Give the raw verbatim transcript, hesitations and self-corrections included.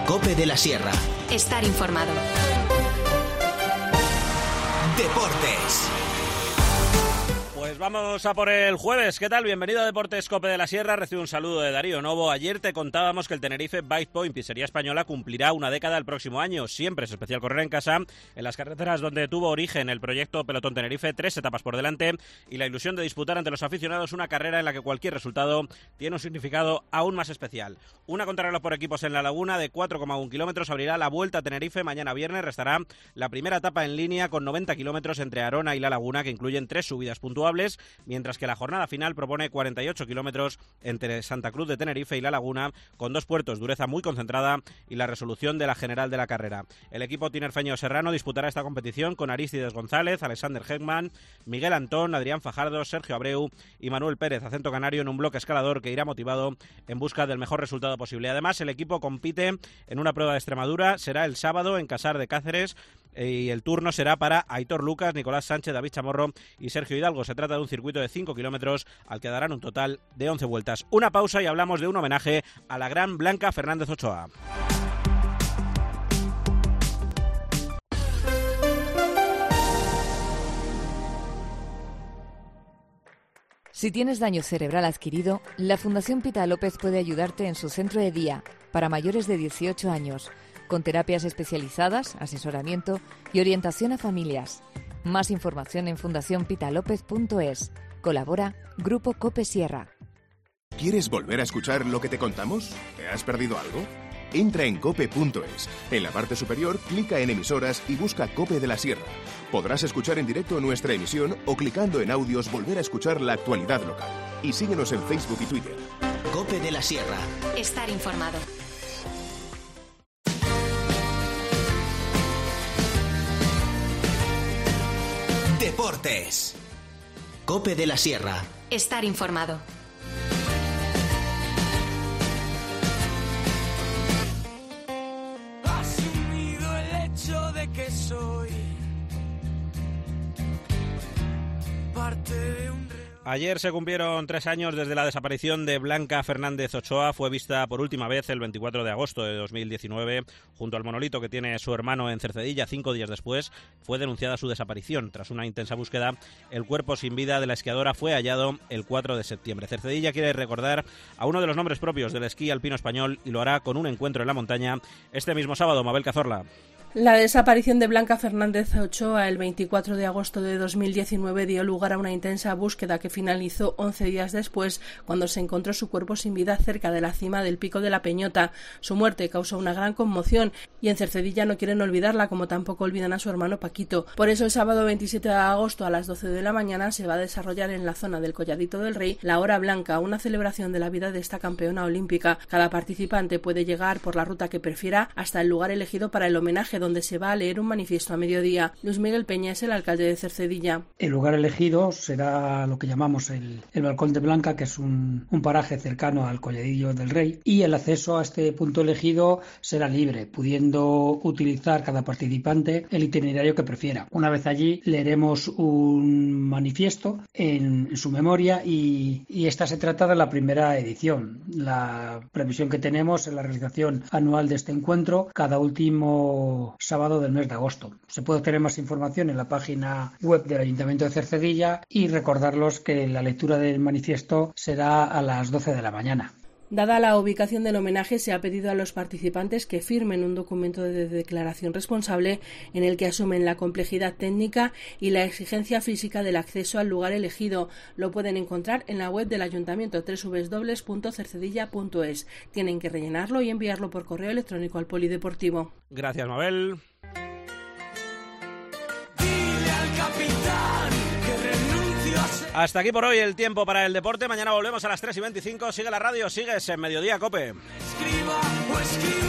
COPE de la Sierra. Estar informado. Deportes. Pues vamos a por el jueves. ¿Qué tal? Bienvenido a Deportes COPE de la Sierra. Recibe un saludo de Darío Novo. Ayer te contábamos que el Tenerife Bike Point, pizzería española, cumplirá una década el próximo año. Siempre es especial correr en casa, en las carreteras donde tuvo origen el proyecto Pelotón Tenerife, tres etapas por delante y la ilusión de disputar ante los aficionados una carrera en la que cualquier resultado tiene un significado aún más especial. Una contrarreloj por equipos en La Laguna de cuatro coma uno kilómetros abrirá la Vuelta a Tenerife mañana viernes. Restará la primera etapa en línea con noventa kilómetros entre Arona y La Laguna, que incluyen tres subidas puntuables, mientras que la jornada final propone cuarenta y ocho kilómetros entre Santa Cruz de Tenerife y La Laguna, con dos puertos, dureza muy concentrada y la resolución de la general de la carrera. El equipo tinerfeño serrano disputará esta competición con Arístides González, Alexander Heckman, Miguel Antón, Adrián Fajardo, Sergio Abreu y Manuel Pérez, acento canario, en un bloque escalador que irá motivado en busca del mejor resultado posible. Además, el equipo compite en una prueba de Extremadura, será el sábado en Casar de Cáceres, y el turno será para Aitor Lucas, Nicolás Sánchez, David Chamorro y Sergio Hidalgo. Se trata de un circuito de cinco kilómetros al que darán un total de once vueltas. Una pausa y hablamos de un homenaje a la gran Blanca Fernández Ochoa. Si tienes daño cerebral adquirido, la Fundación Pita López puede ayudarte en su centro de día para mayores de dieciocho años, con terapias especializadas, asesoramiento y orientación a familias. Más información en fundación pita lópez punto es. Colabora Grupo COPE Sierra. ¿Quieres volver a escuchar lo que te contamos? ¿Te has perdido algo? Entra en cope punto es. En la parte superior, clica en emisoras y busca COPE de la Sierra. Podrás escuchar en directo nuestra emisión o clicando en audios volver a escuchar la actualidad local. Y síguenos en Facebook y Twitter. COPE de la Sierra. Estar informado. Deportes. COPE de la Sierra. Estar informado. Asumido el hecho de que soy parte de un... Ayer se cumplieron tres años desde la desaparición de Blanca Fernández Ochoa. Fue vista por última vez el veinticuatro de agosto de dos mil diecinueve junto al monolito que tiene su hermano en Cercedilla. Cinco días después fue denunciada su desaparición. Tras una intensa búsqueda, el cuerpo sin vida de la esquiadora fue hallado el cuatro de septiembre. Cercedilla quiere recordar a uno de los nombres propios del esquí alpino español y lo hará con un encuentro en la montaña este mismo sábado. Mabel Cazorla. La desaparición de Blanca Fernández Ochoa el veinticuatro de agosto de dos mil diecinueve dio lugar a una intensa búsqueda que finalizó once días después, cuando se encontró su cuerpo sin vida cerca de la cima del Pico de la Peñota. Su muerte causó una gran conmoción y en Cercedilla no quieren olvidarla, como tampoco olvidan a su hermano Paquito. Por eso el sábado veintisiete de agosto a las doce de la mañana se va a desarrollar en la zona del Colladito del Rey la Hora Blanca, una celebración de la vida de esta campeona olímpica. Cada participante puede llegar por la ruta que prefiera hasta el lugar elegido para el homenaje, donde se va a leer un manifiesto a mediodía. Luis Miguel Peña es el alcalde de Cercedilla. El lugar elegido será lo que llamamos el, el Balcón de Blanca, que es un, un paraje cercano al Colladillo del Rey, y el acceso a este punto elegido será libre, pudiendo utilizar cada participante el itinerario que prefiera. Una vez allí leeremos un manifiesto en, en su memoria y, y esta se trata de la primera edición. La previsión que tenemos es la realización anual de este encuentro cada último sábado del mes de agosto. Se puede obtener más información en la página web del Ayuntamiento de Cercedilla y recordarlos que la lectura del manifiesto será a las doce de la mañana. Dada la ubicación del homenaje, se ha pedido a los participantes que firmen un documento de declaración responsable en el que asumen la complejidad técnica y la exigencia física del acceso al lugar elegido. Lo pueden encontrar en la web del Ayuntamiento, doble u doble u doble u punto cercedilla punto es. Tienen que rellenarlo y enviarlo por correo electrónico al Polideportivo. Gracias, Mabel. Dile al capitán que renuncio a ser... Hasta aquí por hoy el tiempo para el deporte. Mañana volvemos a las tres y veinticinco. Sigue la radio, sigues en Mediodía COPE. Escriba o escriba.